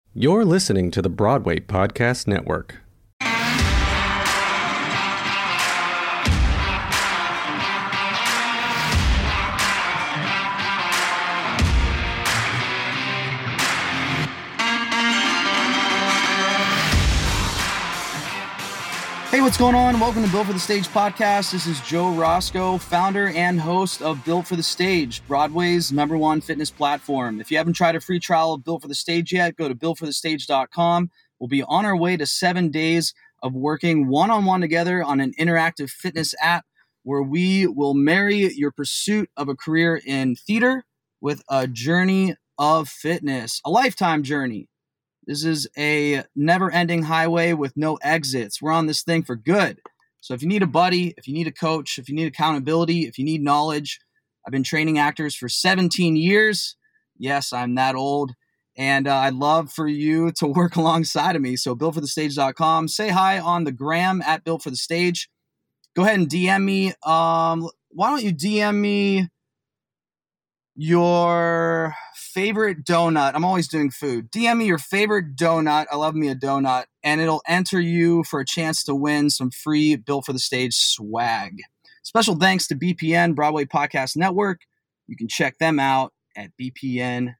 You're listening to the Broadway Podcast Network. Hey, what's going on? Welcome to Built for the Stage podcast. This is Joe Roscoe, founder and host of Built for the Stage, Broadway's #1 fitness platform. If you haven't tried a free trial of Built for the Stage yet, go to builtforthestage.com. We'll be on our way to 7 days of working one-on-one together on an interactive fitness app where we will marry your pursuit of a career in theater with a journey of fitness, a lifetime journey. This is a never-ending highway with no exits. We're on this thing for good. So if you need a buddy, if you need a coach, if you need accountability, if you need knowledge, I've been training actors for 17 years. Yes, I'm that old. And I'd love for you to work alongside of me. So builtforthestage.com. Say hi on the gram at builtforthestage. Go ahead and DM me. Why don't you DM me your favorite donut? I'm always doing food. DM me your favorite donut. I love me a donut. And it'll enter you for a chance to win some free Built for the Stage swag. Special thanks to BPN, Broadway Podcast Network. You can check them out at bpn.fm.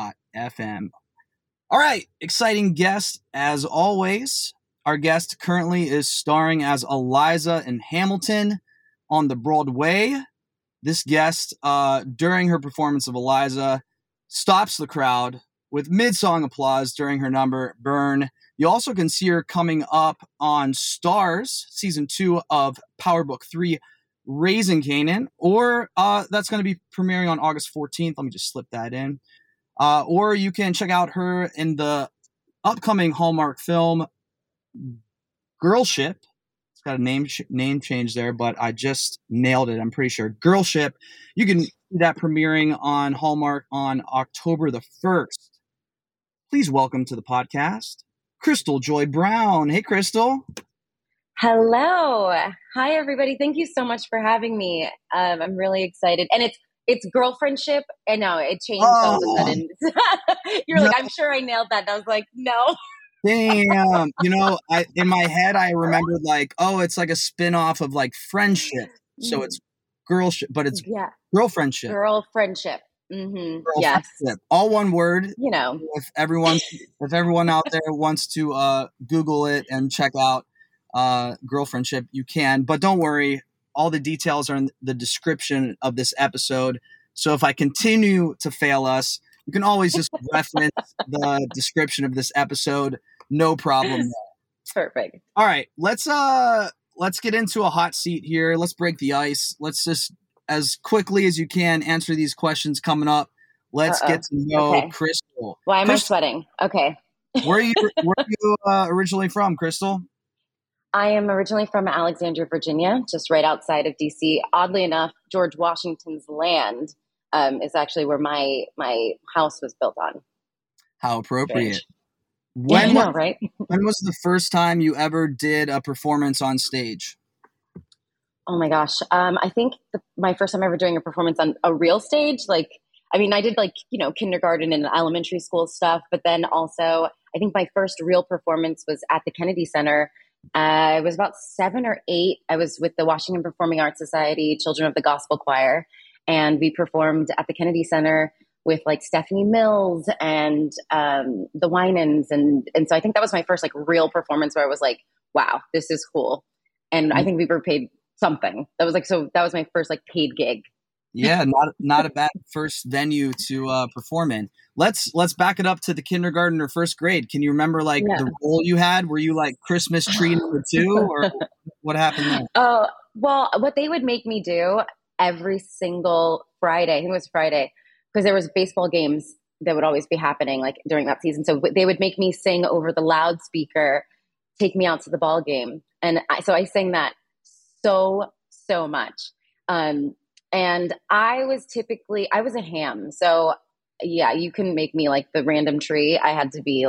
All right, exciting guest as always. Our guest currently is starring as Eliza in Hamilton on the Broadway. This guest, during her performance of Eliza, stops the crowd with mid-song applause during her number, Burn. You also can see her coming up on Stars, Season 2 of Power Book 3, Raising Kanan, or that's going to be premiering on August 14th. Let me just slip that in. Or you can check out her in the upcoming Hallmark film, Girlship. Got a name change there, but I just nailed it. I'm pretty sure. Girlship. You can see that premiering on Hallmark on October the 1st. Please welcome to the podcast, Crystal Joy Brown. Hey, Crystal. Hello. Hi, everybody. Thank you so much for having me. I'm really excited. And it's girlfriendship. And no, it changed all of a sudden. You're like, I'm sure I nailed that. And I was like, no. Damn. In my head, I remembered it's like a spin-off of like Friendship. So it's girlship, but it's girlfriendship. Girlfriendship. Mm-hmm. Yes. All one word. If everyone out there wants to Google it and check out girlfriendship, you can. But don't worry, all the details are in the description of this episode. So if I continue to fail us, you can always just reference the description of this episode. No problem. Perfect. All right, let's get into a hot seat here. Let's break the ice. Let's just, as quickly as you can, answer these questions coming up. Let's get to know Crystal. Why am I sweating? Okay. Where are you originally from, Crystal? I am originally from Alexandria, Virginia, just right outside of DC. Oddly enough, George Washington's land is actually where my house was built on. How appropriate. When was the first time you ever did a performance on stage? Oh my gosh. I think my first time ever doing a performance on a real stage, I did kindergarten and elementary school stuff, but then also I think my first real performance was at the Kennedy Center. I was about 7 or 8. I was with the Washington Performing Arts Society, Children of the Gospel Choir, and we performed at the Kennedy Center with Stephanie Mills and the Winans. And so I think that was my first real performance where I was like, wow, this is cool. And I think we were paid something. That was my first paid gig. Yeah, not a bad first venue to perform in. Let's back it up to the kindergarten or first grade. Can you remember the role you had? Were you Christmas tree number 2 or what happened there? Oh, well, what they would make me do every single Friday, I think it was Friday, because there was baseball games that would always be happening during that season. So they would make me sing over the loudspeaker, "Take Me Out to the Ball Game." And so I sang that so much. And I was a ham. So yeah, you couldn't make me the random tree. I had to be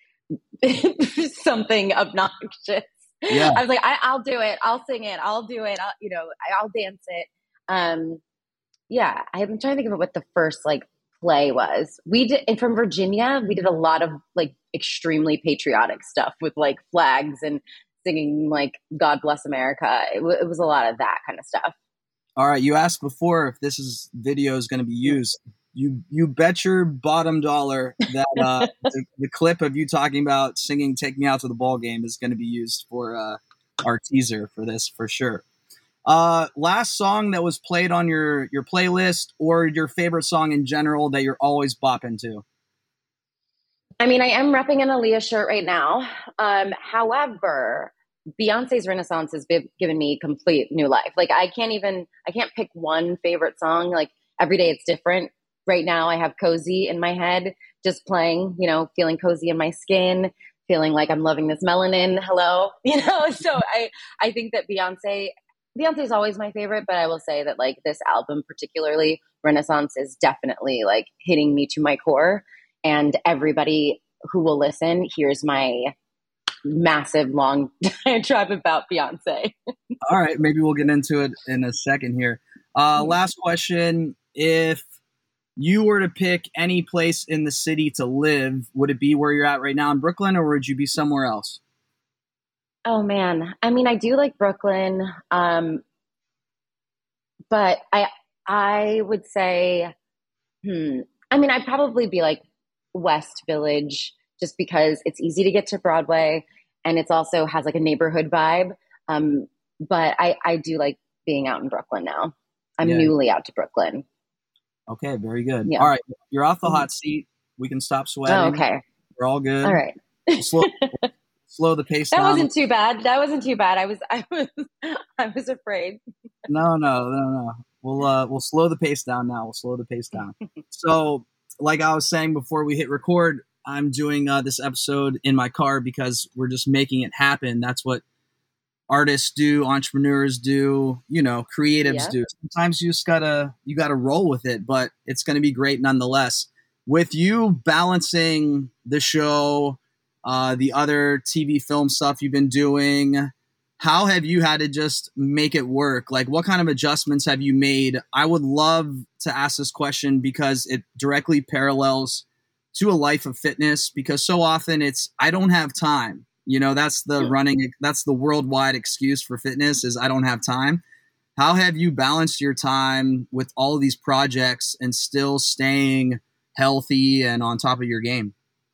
something obnoxious. Yeah. I was like, I'll do it. I'll sing it. I'll do it. I'll dance it. Yeah, I'm trying to think of what the first play was. We did, and from Virginia, we did a lot of like extremely patriotic stuff with like flags and singing like God Bless America. It was a lot of that kind of stuff. All right, you asked before if this video is going to be used. You bet your bottom dollar that the clip of you talking about singing "Take Me Out to the Ball Game" is going to be used for our teaser for this for sure. Last song that was played on your playlist, or your favorite song in general that you're always bopping to? I mean, I am repping an Aaliyah shirt right now. However, Beyonce's Renaissance has given me complete new life. Like I can't pick one favorite song. Like every day it's different. Right now I have Cozy in my head, just playing, feeling cozy in my skin, feeling like I'm loving this melanin. Hello. So I think that Beyonce is always my favorite, but I will say that like this album, particularly Renaissance, is definitely like hitting me to my core. And everybody who will listen hears my massive long diatribe about Beyonce. All right, maybe we'll get into it in a second here. Last question. If you were to pick any place in the city to live, would it be where you're at right now in Brooklyn, or would you be somewhere else? Oh man. I mean, I do like Brooklyn. But I would say, I mean, I'd probably be like West Village, just because it's easy to get to Broadway and it's also has like a neighborhood vibe. But I do like being out in Brooklyn now. I'm newly out to Brooklyn. Okay, very good. Yeah. All right, you're off the hot seat. We can stop sweating. Oh, okay. We're all good. All right. Slow the pace down. That wasn't too bad. I was afraid. No. We'll slow the pace down now. So, like I was saying before we hit record, I'm doing this episode in my car because we're just making it happen. That's what artists do, entrepreneurs do, creatives do. Sometimes you gotta roll with it, but it's going to be great nonetheless. With you balancing the show, the other TV film stuff you've been doing, how have you had to just make it work? Like, what kind of adjustments have you made? I would love to ask this question because it directly parallels to a life of fitness, because so often it's, I don't have time. That's the worldwide excuse for fitness is I don't have time. How have you balanced your time with all of these projects and still staying healthy and on top of your game?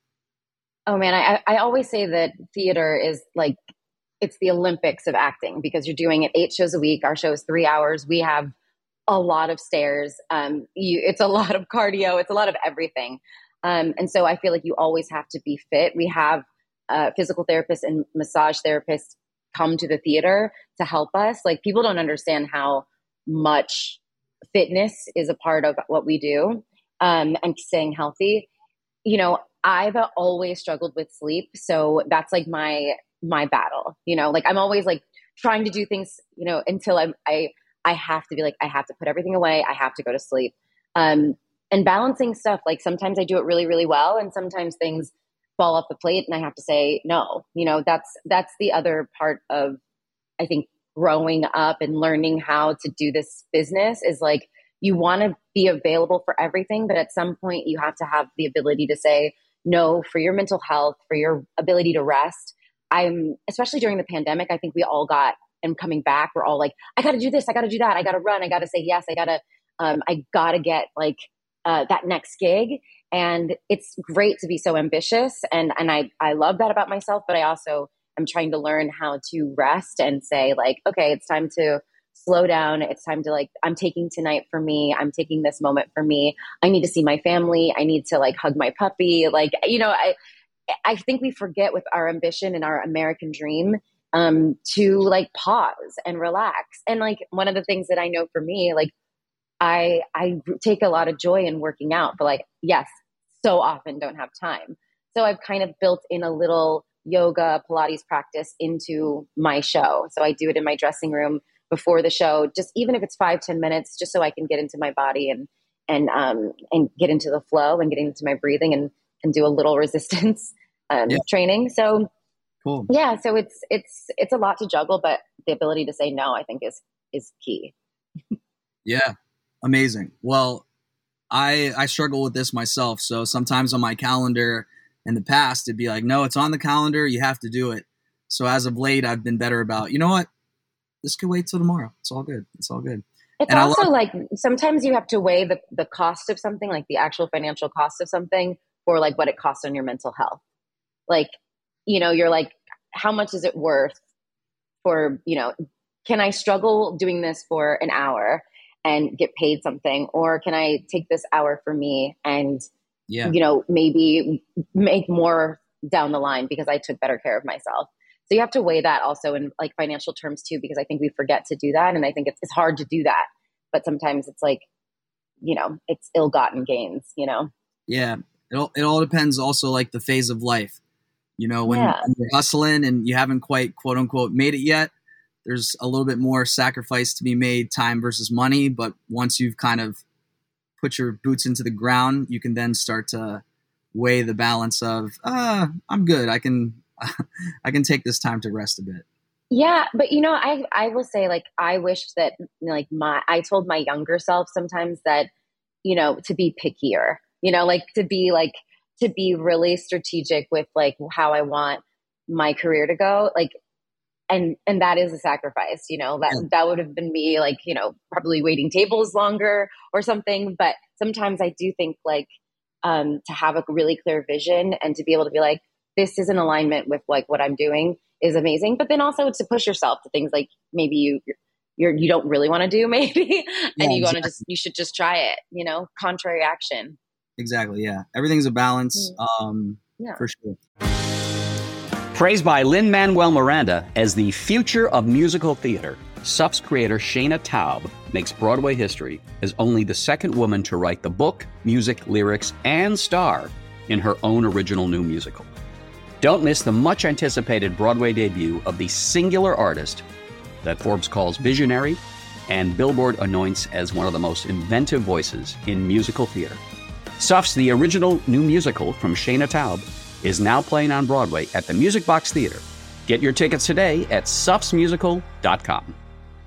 Oh man, I always say that theater is like, it's the Olympics of acting, because you're doing it 8 shows a week. Our show is 3 hours. We have a lot of stairs. It's a lot of cardio. It's a lot of everything. And so I feel like you always have to be fit. We have physical therapists and massage therapists come to the theater to help us. Like, people don't understand how much fitness is a part of what we do, and staying healthy. I've always struggled with sleep. So that's like my battle, like I'm always like trying to do things, until I have to be like, I have to put everything away. I have to go to sleep. And balancing stuff. Like sometimes I do it really, really well. And sometimes things fall off the plate and I have to say no. That's the other part of, I think, growing up and learning how to do this business is like, you want to be available for everything, but at some point you have to have the ability to say no for your mental health, for your ability to rest. Especially during the pandemic, I think we all got, and coming back, we're all like, I got to do this. I got to do that. I got to run. I got to say yes. I got to get like that next gig. And it's great to be so ambitious. And I love that about myself, but I also am trying to learn how to rest and say like, okay, it's time to slow down. It's time to like, I'm taking tonight for me. I'm taking this moment for me. I need to see my family. I need to like hug my puppy. Like, I think we forget with our ambition and our American dream to like pause and relax. And like one of the things that I know for me, like I take a lot of joy in working out, but like, yes, so often don't have time. So I've kind of built in a little yoga Pilates practice into my show. So I do it in my dressing room before the show, just even if it's 5-10 minutes, just so I can get into my body and get into the flow and getting into my breathing and do a little resistance training. So cool. Yeah. So it's a lot to juggle, but the ability to say no, I think is key. Yeah. Amazing. Well, I struggle with this myself. So sometimes on my calendar in the past, it'd be like, no, it's on the calendar. You have to do it. So as of late, I've been better about, you know what? This could wait till tomorrow. It's all good. It's all good. It's And also like sometimes you have to weigh the cost of something, like the actual financial cost of something, for like what it costs on your mental health. Like, you're like, how much is it worth for, can I struggle doing this for an hour and get paid something? Or can I take this hour for me and, maybe make more down the line because I took better care of myself? So you have to weigh that also in like financial terms too, because I think we forget to do that. And I think it's hard to do that. But sometimes it's like, it's ill-gotten gains, Yeah. It all depends also like the phase of life. When you're hustling and you haven't quite, quote unquote, made it yet, there's a little bit more sacrifice to be made, time versus money. But once you've kind of put your boots into the ground, you can then start to weigh the balance of, I'm good. I can take this time to rest a bit. Yeah. But, I will say, like, I wish that, like, I told my younger self sometimes that, to be pickier, to be really strategic with like how I want my career to go. Like, and that is a sacrifice, that would have been me, like, probably waiting tables longer or something. But sometimes I do think like, to have a really clear vision and to be able to be like, this is in alignment with like what I'm doing is amazing. But then also to push yourself to things like maybe you don't really want to do maybe, and you should just try it, contrary action. Exactly. Yeah. Everything's a balance. For sure. Praised by Lin-Manuel Miranda as the future of musical theater, SUF's creator Shayna Taub makes Broadway history as only the second woman to write the book, music, lyrics, and star in her own original new musical. Don't miss the much-anticipated Broadway debut of the singular artist that Forbes calls visionary and Billboard anoints as one of the most inventive voices in musical theater. SUF's The Original New Musical from Shayna Taub is now playing on Broadway at the Music Box Theater. Get your tickets today at sufsmusical.com.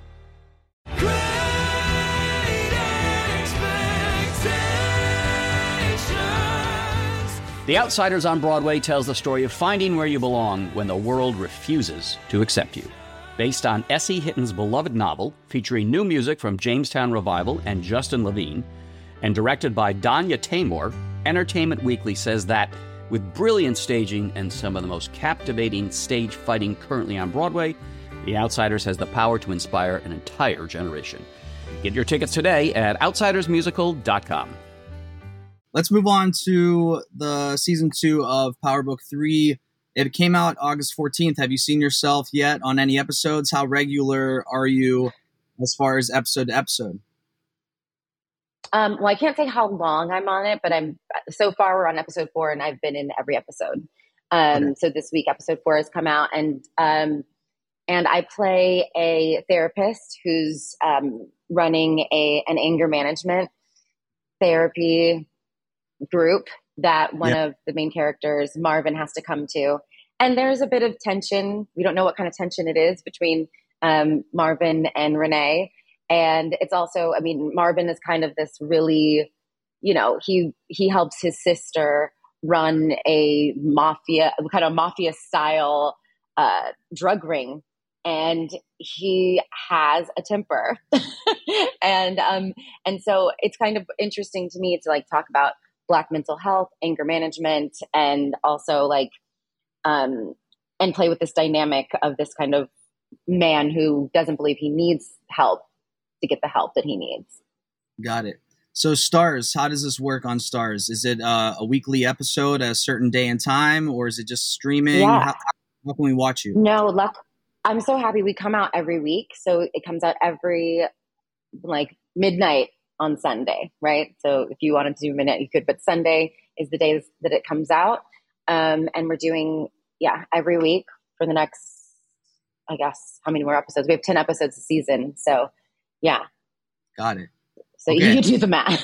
The Outsiders on Broadway tells the story of finding where you belong when the world refuses to accept you. Based on S.E. Hitton's beloved novel, featuring new music from Jamestown Revival and Justin Levine, and directed by Danya Taymor, Entertainment Weekly says that with brilliant staging and some of the most captivating stage fighting currently on Broadway, The Outsiders has the power to inspire an entire generation. Get your tickets today at outsidersmusical.com. Let's move on to the season 2 of Power Book 3. It came out August 14th. Have you seen yourself yet on any episodes? How regular are you as far as episode to episode? Well, I can't say how long I'm on it, but so far we're on episode 4 and I've been in every episode. Okay. So this week, episode 4 has come out, and I play a therapist who's running an anger management therapy group that one of the main characters, Marvin, has to come to. And there's a bit of tension. We don't know what kind of tension it is between Marvin and Renee. And it's also, Marvin is kind of this really, he helps his sister run a mafia style drug ring. And he has a temper. and so it's kind of interesting to me to like talk about Black mental health, anger management, and also like, and play with this dynamic of this kind of man who doesn't believe he needs help to get the help that he needs. Got it. So Stars, how does this work on Stars? Is it a weekly episode at a certain day and time, or is it just streaming? Yeah. How can we watch you? No, I'm so happy. We come out every week. So it comes out every like midnight on Sunday, right? So if you wanted to do midnight, you could, but Sunday is the days that it comes out. And we're doing, every week for the next, I guess, how many more episodes? We have 10 episodes a season. So yeah. Got it. So okay. You do the math.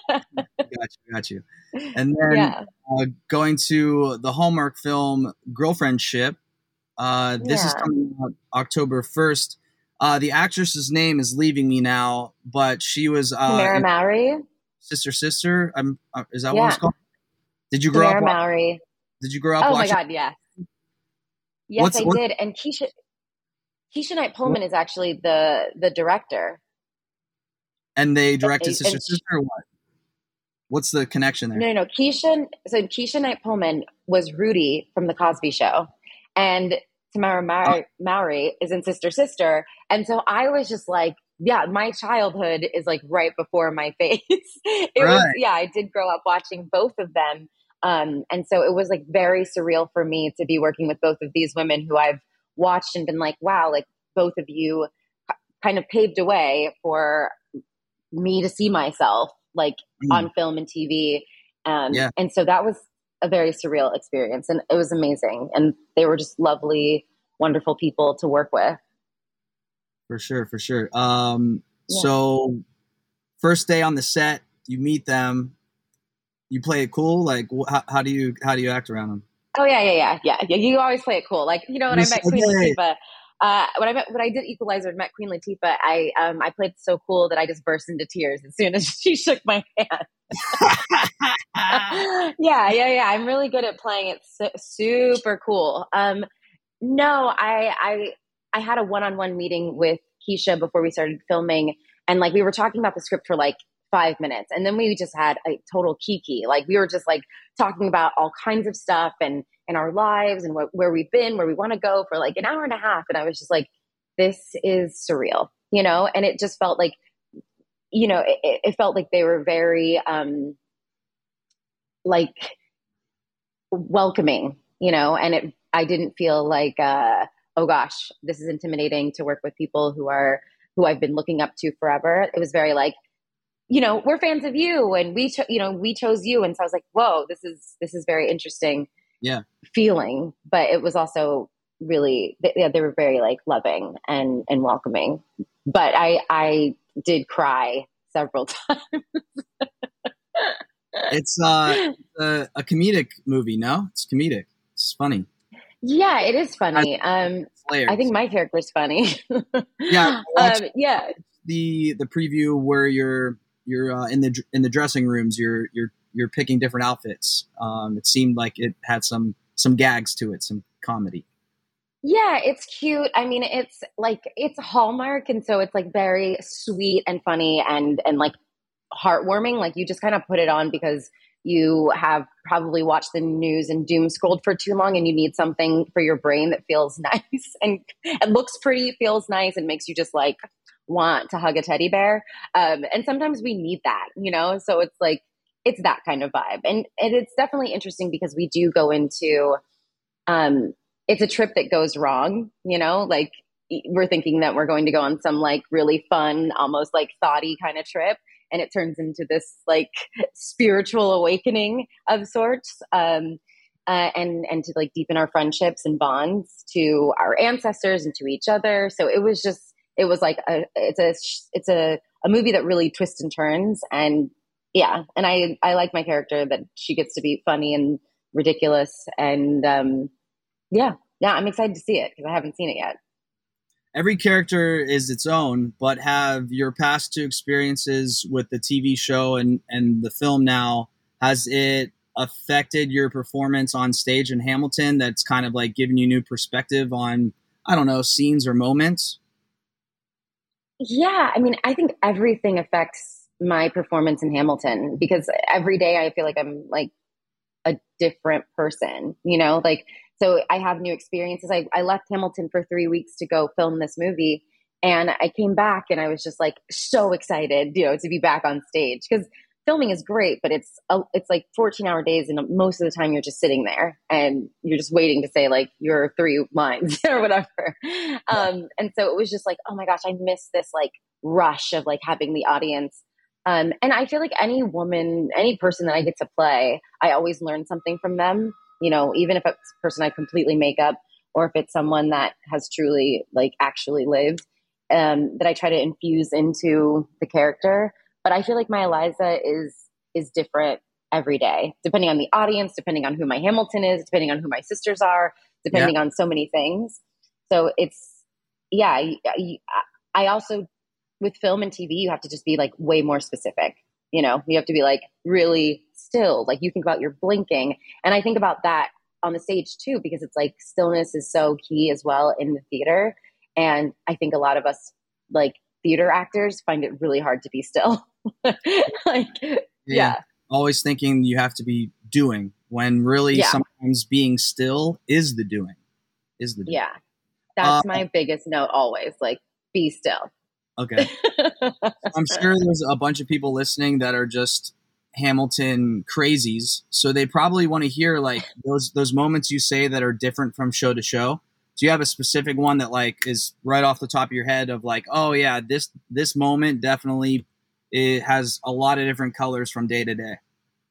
Got you. And then going to the Hallmark film Girlfriendship. This is coming out October 1st. The actress's name is leaving me now, but she was Tamara Mowry. Sister. Is that what Yeah. it's called? Did you grow Tamara up? Mowry. Did you grow up Oh my watching? God, yes. Yes, I What? did. And Keisha Knight Pullman is actually the director. And they directed And Sister or what? What's the connection there? No. Keisha Knight Pullman was Rudy from The Cosby Show, and Tamara Mowry is in Sister. And so I was just like, yeah, my childhood is like right before my face. I did grow up watching both of them. And so it was like very surreal for me to be working with both of these women who I've watched and been like, wow, like both of you kind of paved a way for me to see myself like on film and TV. And so that was a very surreal experience, and it was amazing. And they were just lovely, wonderful people to work with. For sure. So first day on the set, you meet them, you play it cool. Like how do you act around them? Oh yeah. You always play it cool. Like, when I met Queen Latifah, when I did Equalizer and met Queen Latifah, I played so cool that I just burst into tears as soon as she shook my hand. Yeah. I'm really good at playing it super cool. No, I had a one-on-one meeting with Keisha before we started filming, and like we were talking about the script for like 5 minutes, and then we just had a total kiki. Like we were just like talking about all kinds of stuff and our lives and where we've been, where we want to go for like an hour and a half. And I was just like, this is surreal, and it just felt like, it felt like they were very, like welcoming, and I didn't feel like, oh gosh, this is intimidating to work with people who I've been looking up to forever. It was very like, we're fans of you, and we chose you. And so I was like, whoa, this is very interesting. Yeah. Feeling, but it was also really, they were very like loving and welcoming. But I did cry several times. It's a comedic movie, no? It's comedic. It's funny. Yeah, it is funny. I think my character's funny. Yeah. Yeah. The preview where you're in the dressing rooms, you're picking different outfits. It seemed like it had some gags to it, some comedy. Yeah, it's cute. I mean, it's Hallmark, and so it's like very sweet and funny and like heartwarming. Like you just kind of put it on because you have probably watched the news and doom scrolled for too long, and you need something for your brain that feels nice and it looks pretty, feels nice, and makes you just like want to hug a teddy bear. And sometimes we need that, so it's like, it's that kind of vibe. And it's definitely interesting because we do go into, it's a trip that goes wrong, like we're thinking that we're going to go on some like really fun, almost like thoughty kind of trip. And it turns into this like spiritual awakening of sorts. And to like deepen our friendships and bonds to our ancestors and to each other. So it was like it's a movie that really twists and turns. And yeah. And I like my character that she gets to be funny and ridiculous. And yeah, I'm excited to see it because I haven't seen it yet. Every character is its own, but have your past two experiences with the TV show and the film now, has it affected your performance on stage in Hamilton that's kind of like giving you new perspective on, I don't know, scenes or moments? Yeah, I mean, I think everything affects my performance in Hamilton because every day I feel like I'm like a different person, like, so I have new experiences. I left Hamilton for 3 weeks to go film this movie, and I came back and I was just like so excited, to be back on stage because filming is great, but it's like 14-hour days, and most of the time you're just sitting there and you're just waiting to say like your 3 lines or whatever. And so it was just like, oh my gosh, I miss this like rush of like having the audience. And I feel like any person that I get to play, I always learn something from them, even if it's a person I completely make up or if it's someone that has truly like actually lived, that I try to infuse into the character. But I feel like my Eliza is different every day, depending on the audience, depending on who my Hamilton is, depending on who my sisters are, depending on so many things. So it's, I also, with film and TV, you have to just be like way more specific. you know, you have to be like really still. Like you think about your blinking. And I think about that on the stage too, because it's like stillness is so key as well in the theater. And I think a lot of us like theater actors find it really hard to be still. Like, yeah. Always thinking you have to be doing when really sometimes being still is the doing. Yeah. That's my biggest note always, like be still. Okay. I'm sure there's a bunch of people listening that are just Hamilton crazies. So they probably want to hear like those moments you say that are different from show to show. Do you have a specific one that like is right off the top of your head of like, oh yeah, this moment definitely it has a lot of different colors from day to day?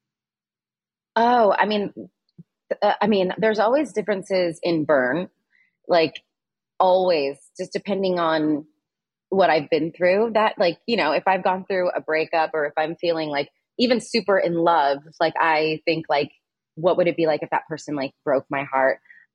Oh, I mean, there's always differences in burn, like always, just depending on what I've been through. That like, you know, if I've gone through a breakup or if I'm feeling like even super in love, like I think like, what would it be like if that person like broke my heart?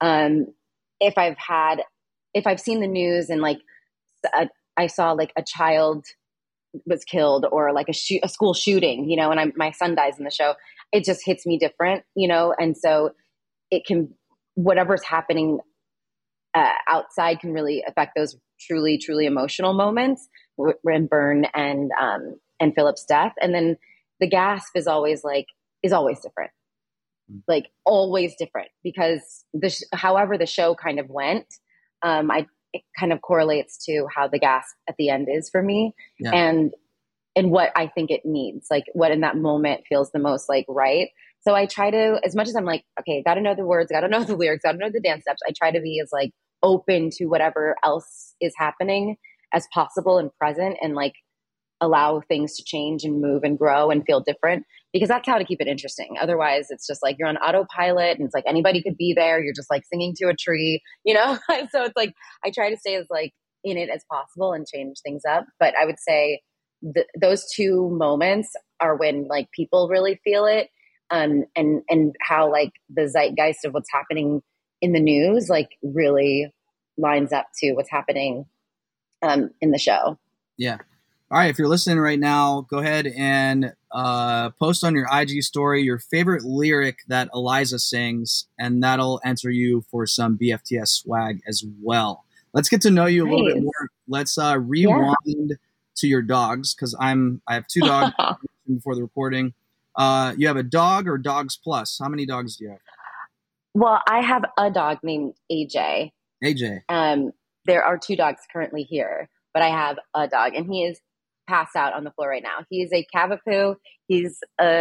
If I've seen the news and like I saw like a child was killed or like a school shooting, you know, and my son dies in the show, it just hits me different, you know? And so it can, whatever's happening outside can really affect those truly, truly emotional moments in Burn and Philip's death. And then the gasp is always different, like always different because however the show kind of went, it kind of correlates to how the gasp at the end is for me and what I think it needs, like what in that moment feels the most like right. So I try to, as much as I'm like, okay, got to know the words, got to know the lyrics, got to know the dance steps. I try to be as like open to whatever else is happening as possible and present and like allow things to change and move and grow and feel different because that's how to keep it interesting. Otherwise it's just like you're on autopilot and it's like anybody could be there. You're just like singing to a tree, you know? So it's like, I try to stay as like in it as possible and change things up. But I would say those two moments are when like people really feel it. And how like the zeitgeist of what's happening in the news, like really lines up to what's happening in the show. Yeah. All right. If you're listening right now, go ahead and post on your IG story your favorite lyric that Eliza sings, and that'll enter you for some BFTS swag as well. Let's get to know you a little bit more. Let's rewind to your dogs because I have two dogs before the recording. You have a dog or dogs plus? How many dogs do you have? Well, I have a dog named AJ. AJ. There are two dogs currently here, but I have a dog, and he is passed out on the floor right now. He is a Cavapoo. He's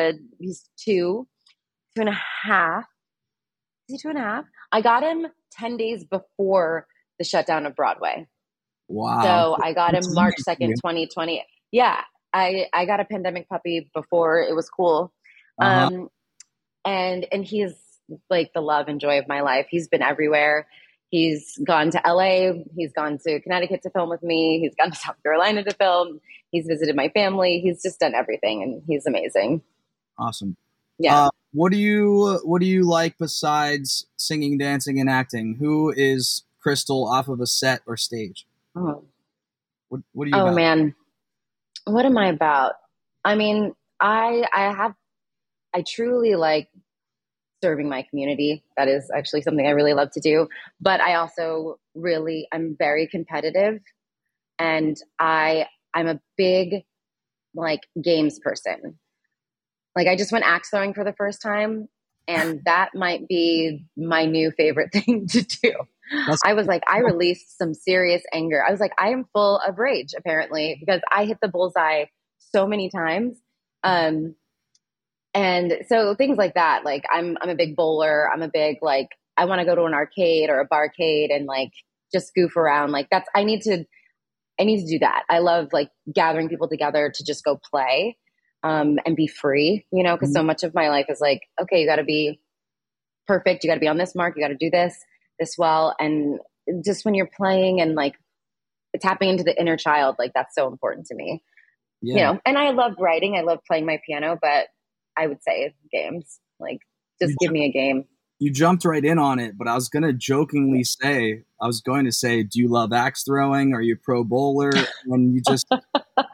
2.5. Is he 2.5? I got him 10 days before the shutdown of Broadway. Wow. So I got him March 2nd, 2020. Yeah. I got a pandemic puppy before it was cool. And he's like the love and joy of my life. He's been everywhere. He's gone to LA. He's gone to Connecticut to film with me. He's gone to South Carolina to film. He's visited my family. He's just done everything and he's amazing. Awesome. Yeah. What do you like besides singing, dancing, and acting? Who is Crystal off of a set or stage? Oh, what are you about? Man. What am I about? I mean, I truly like serving my community. That is actually something I really love to do. But I also I'm very competitive, and I'm a big like games person. Like I just went axe throwing for the first time, and that might be my new favorite thing to do. I was like, I released some serious anger. I was like, I am full of rage apparently because I hit the bullseye so many times. And so things like that, like I'm a big bowler. I'm a big, like, I want to go to an arcade or a barcade and like just goof around. Like I need to do that. I love like gathering people together to just go play, and be free, you know, cause so much of my life is like, okay, you gotta be perfect. You gotta be on this mark. You gotta do this well. And just when you're playing and like tapping into the inner child, like that's so important to me, you know? And I love writing. I love playing my piano, but I would say games, like just give me a game. You jumped right in on it, but I was going to say, do you love axe throwing? Are you pro bowler? And you just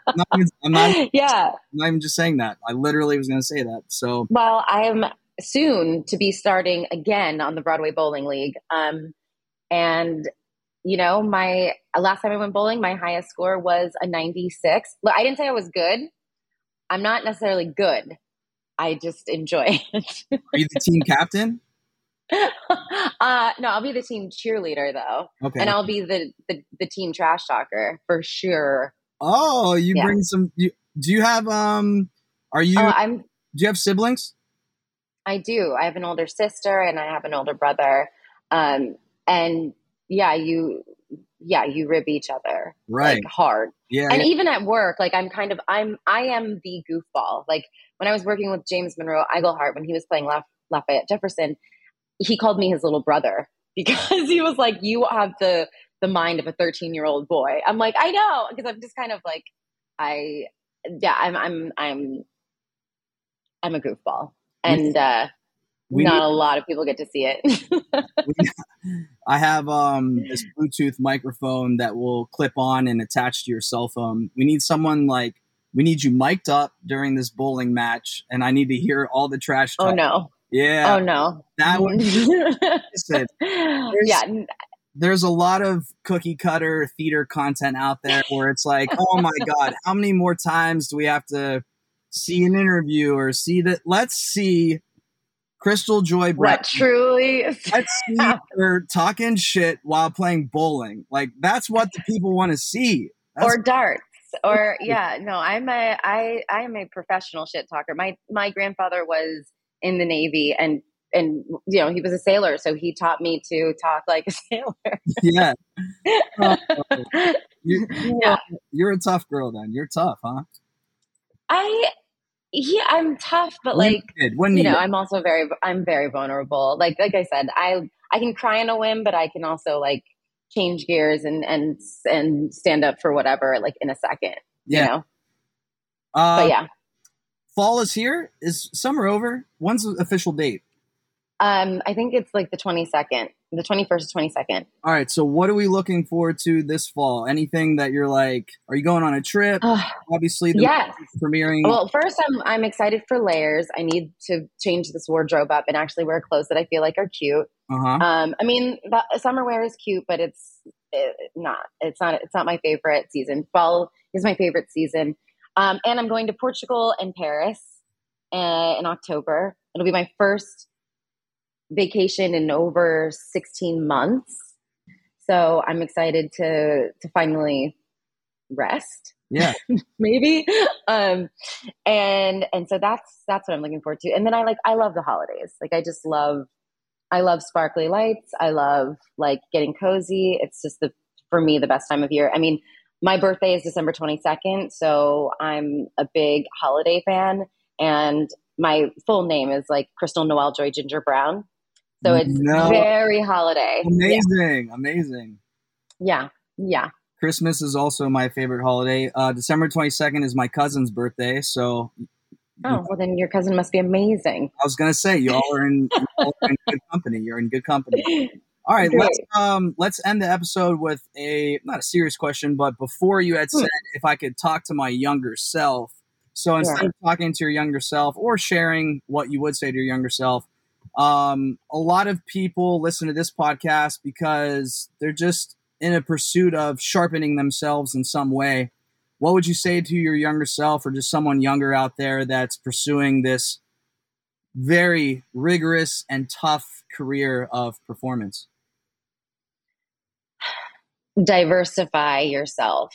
Yeah. I'm not even just saying that. I literally was going to say that. So, Well, I am soon to be starting again on the Broadway Bowling League. And my last time I went bowling, my highest score was a 96. Look, I didn't say I was good. I'm not necessarily good. I just enjoy it. are you the team captain? No, I'll be the team cheerleader though. Okay. And I'll be the team trash talker for sure. Oh, you Yeah. bring some. Do you have Are you? I'm. Do you have siblings? I do. I have an older sister and I have an older brother. And yeah, you rib each other Right. like hard. Yeah. And Yeah. even at work, like I am the goofball. Like when I was working with James Monroe Iglehart when he was playing Lafayette Jefferson, he called me his little brother because he was like, you have the mind of a 13-year-old boy. I'm like, I know, because I'm just kind of like, I'm a goofball, and not a lot of people get to see it. I have this Bluetooth microphone that will clip on and attach to your cell phone. We need someone we need you mic'd up during this bowling match, and I need to hear all the trash talk. Oh no. Yeah. Oh no. That would listen, Yeah. there's a lot of cookie cutter theater content out there where it's like, oh my God, how many more times do we have to see an interview or see that? Let's see Crystal Joy Brown. What truly? Let's see her talking shit while playing bowling. Like that's what the people want to see. Or darts. Or yeah, no, I am a professional shit talker. My grandfather was in the Navy and he was a sailor, so he taught me to talk like a sailor. Yeah. You're a tough girl then. You're tough, huh? I'm tough, but I'm also very vulnerable. Like I said, I can cry on a whim, but I can also like change gears and stand up for whatever, like in a second, but yeah. Fall is here. Is summer over? When's the official date? I think it's like the 22nd, the 21st, 22nd. All right. So what are we looking forward to this fall? Anything that you're like, are you going on a trip? Obviously, yes. Premiering. Well, first I'm excited for layers. I need to change this wardrobe up and actually wear clothes that I feel like are cute. Uh-huh. I mean, summer wear is cute, but it's not my favorite season. Fall is my favorite season. And I'm going to Portugal and Paris in October. It'll be my first vacation in over 16 months. So I'm excited to finally rest. Yeah. Maybe. And so that's what I'm looking forward to. And then I love the holidays. Like I love sparkly lights. I love like getting cozy. It's just for me, the best time of year. I mean, my birthday is December 22nd. So I'm a big holiday fan, and my full name is like Crystal Noel Joy Ginger Brown. So it's very holiday. Amazing. Yeah. Amazing. Yeah. Yeah. Christmas is also my favorite holiday. December 22nd is my cousin's birthday. So. Oh, well then your cousin must be amazing. I was going to say, y'all are in good company. You're in good company. All right. Great. Let's end the episode with not a serious question, but before you had said if I could talk to my younger self. So instead of talking to your younger self or sharing what you would say to your younger self, a lot of people listen to this podcast because they're just in a pursuit of sharpening themselves in some way. What would you say to your younger self or just someone younger out there that's pursuing this very rigorous and tough career of performance? Diversify yourself,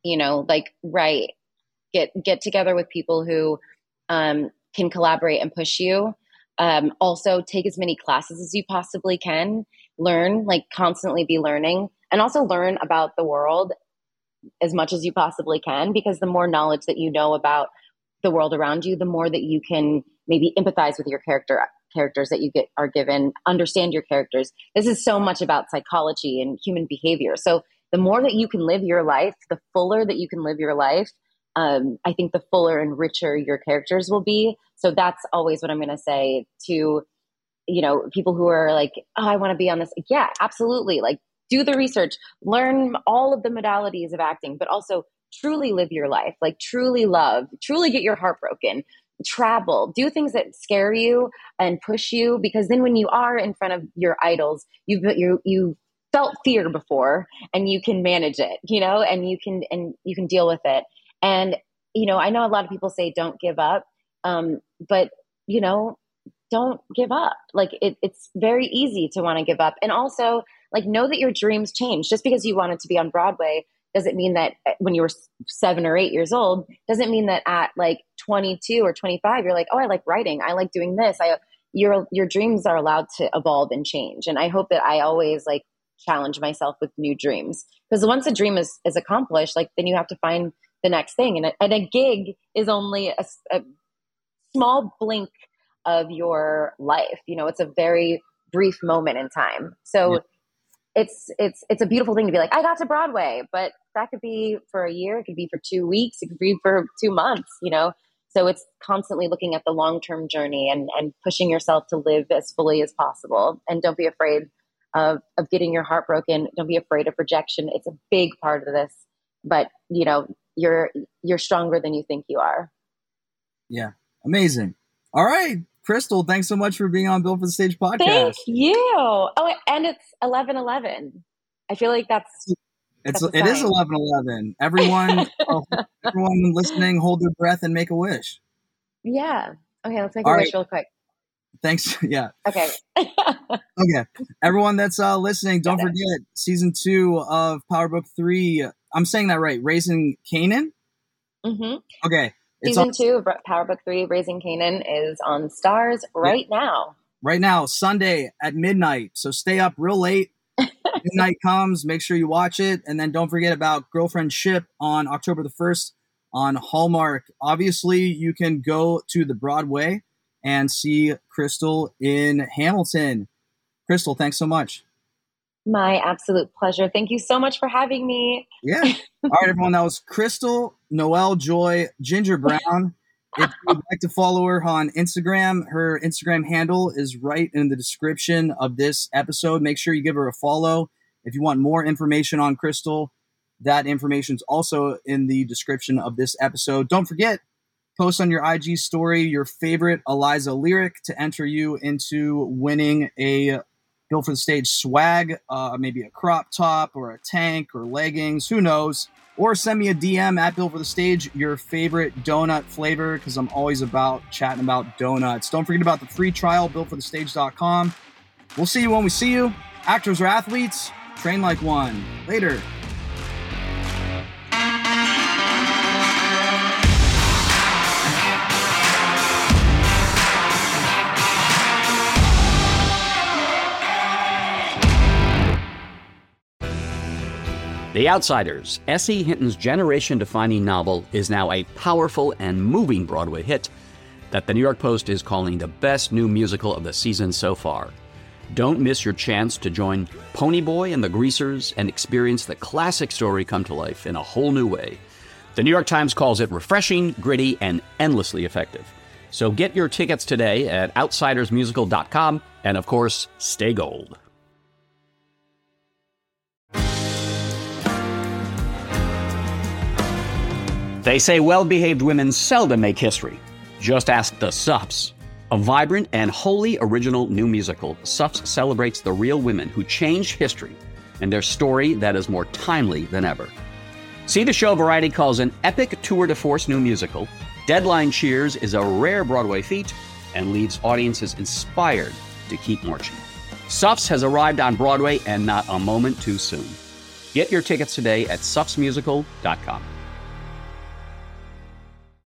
get together with people who can collaborate and push you. Also take as many classes as you possibly can, learn, constantly be learning, and also learn about the world as much as you possibly can, because the more knowledge that you know about the world around you, the more that you can maybe empathize with your characters that you are given, understand your characters. This is so much about psychology and human behavior. So the more that you can live your life, the fuller that you can live your life, I think the fuller and richer your characters will be. So that's always what I'm going to say to, people who are like, oh, I want to be on this. Yeah, absolutely. Do the research, learn all of the modalities of acting, but also truly live your life, like truly love, truly get your heart broken, travel, do things that scare you and push you, because then when you are in front of your idols, you felt fear before and you can manage it, and you can deal with it. And, I know a lot of people say don't give up. But, don't give up. Like it's very easy to want to give up. And also like, know that your dreams change. Just because you wanted to be on Broadway doesn't mean that when you were 7 or 8 years old, doesn't mean that at like 22 or 25, you're like, oh, I like writing. I like doing this. Your dreams are allowed to evolve and change. And I hope that I always like challenge myself with new dreams, because once a dream is accomplished, like then you have to find the next thing. And a gig is only a small blink of your life. It's a very brief moment in time. So it's a beautiful thing to be like, I got to Broadway, but that could be for a year. It could be for 2 weeks. It could be for 2 months, So it's constantly looking at the long-term journey and pushing yourself to live as fully as possible. And don't be afraid of getting your heart broken. Don't be afraid of rejection. It's a big part of this, but you're stronger than you think you are. Yeah. Amazing. All right, Crystal, thanks so much for being on Built for the Stage podcast. Thank you. Oh, and it's 11:11. I feel like it is 11:11. Everyone listening, hold their breath and make a wish. Yeah. Okay, let's make a wish real quick. Thanks. Yeah. Okay. Okay. Everyone that's listening, don't forget season 2 of Power Book 3. I'm saying that right. Raising Kanan. Mm-hmm. Okay. Season 2 of Power Book 3, Raising Kanan, is on Stars right now. Right now, Sunday at midnight. So stay up real late. Midnight comes, make sure you watch it. And then don't forget about Girlfriend Ship on October the 1st on Hallmark. Obviously, you can go to the Broadway and see Crystal in Hamilton. Crystal, thanks so much. My absolute pleasure. Thank you so much for having me. Yeah. All right, everyone. That was Crystal Noel Joy Ginger Brown. If you'd like to follow her on Instagram, her Instagram handle is right in the description of this episode. Make sure you give her a follow. If you want more information on Crystal, that information is also in the description of this episode. Don't forget, post on your IG story your favorite Eliza lyric to enter you into winning a Built for the Stage swag, maybe a crop top or a tank or leggings, who knows? Or send me a DM at Built for the Stage, your favorite donut flavor, because I'm always about chatting about donuts. Don't forget about the free trial, builtforthestage.com. We'll see you when we see you. Actors or athletes, train like one. Later. The Outsiders, S.E. Hinton's generation-defining novel, is now a powerful and moving Broadway hit that the New York Post is calling the best new musical of the season so far. Don't miss your chance to join Ponyboy and the Greasers and experience the classic story come to life in a whole new way. The New York Times calls it refreshing, gritty, and endlessly effective. So get your tickets today at outsidersmusical.com, and of course, stay gold. They say well-behaved women seldom make history. Just ask the Suffs. A vibrant and wholly original new musical, Suffs celebrates the real women who changed history and their story that is more timely than ever. See the show Variety calls an epic tour de force new musical. Deadline cheers is a rare Broadway feat and leaves audiences inspired to keep marching. Suffs has arrived on Broadway and not a moment too soon. Get your tickets today at suffsmusical.com.